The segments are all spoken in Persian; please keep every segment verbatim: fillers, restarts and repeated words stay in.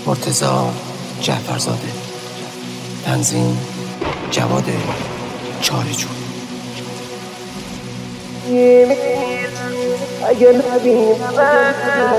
مرتضی جعفرزاده. تنظیم جواد چارجو. اگه نبینم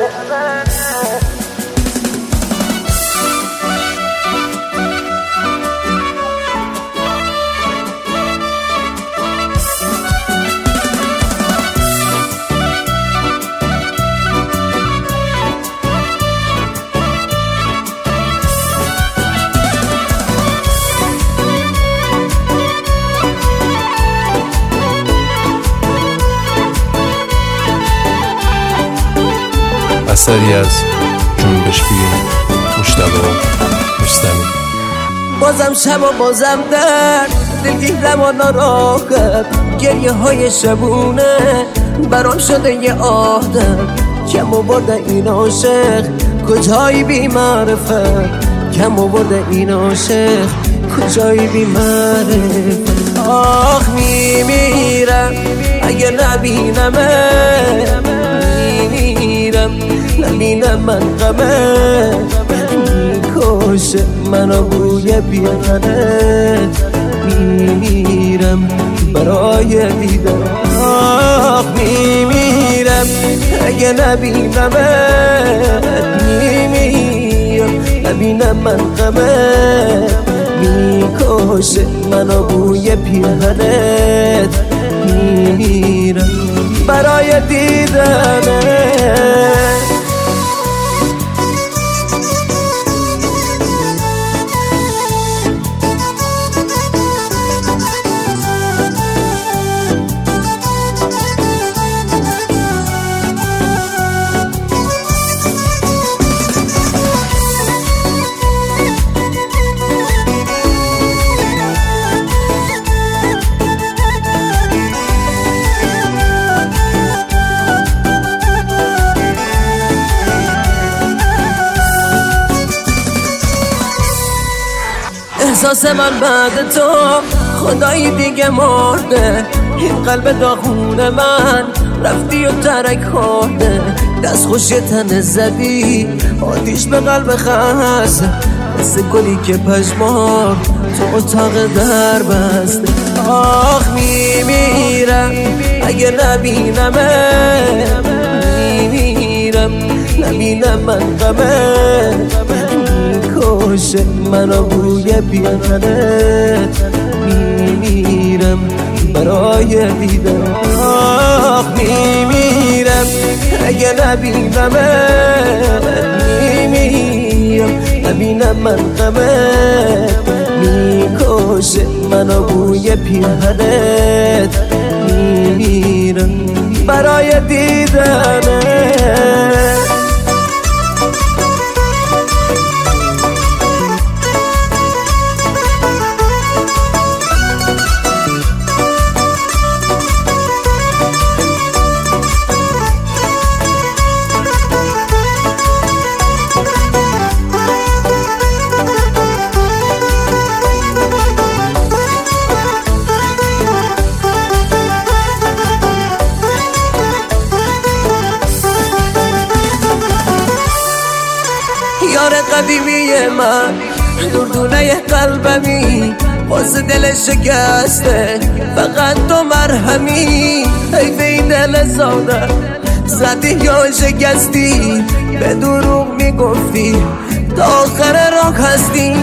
اثری از جنبش بین مجتبی رستمی. بازم شب و بازم در دلگیرم و ناراحت، گریه های شبونه برام شده یه عادت. کم آورده این عاشق کجایی بی معرفت، کم آورده این عاشق کجایی بی معرفت. آخ میمیرم اگه نبینمه، میمیرم نبینم من غمه، میکشه منو بوی پیرهنت، میمیرم برای دیدن. آخ میمیرم اگه نبینمه، میمیرم نبینم من غمه، میکشه منو بوی پیرهنت، میمیرم برای دیدنت. احساس من بعد تو خدایی دیگه مرده، این قلب داغون من رفتی و ترک خورده. دست خوشی تن زدی آتیش به قلب خسته، مثل گلی که پشمار تو اتاق در بسته. آخ میمیرم اگه نبینمه، میمیرم نبینم من غمه، میکشه منو بوی پیرهنت، میمیرم برای دیدن. آخ میمیرم اگه نبینمه، میمیرم نبینم من غمه، میکشه منو بوی پیرهنت، میمیرم برای دیدنت. یار قدیمی من دردونه قلبمی، باز دل شکسته فقط تو مرهمی. حیف این دل ساده زدی یا شکستی، به دروغ میگفتی تا آخر راه هستی.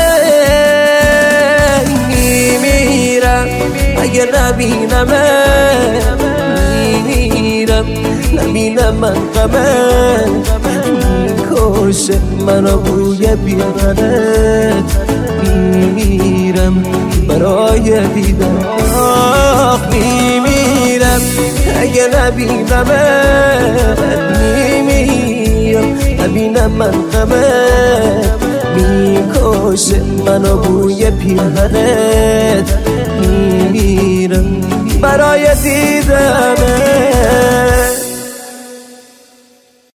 میمیرم اگه نبینمه، میمیرم نبینم من غمه، میکشه منو بوی پیرهنت، میمیرم برای دیدن. آخ میمیرم اگه نبینمه، میمیرم نبینم من غمه، میکشه منو بوی پیرهنت، میمیرم برای دیدنت.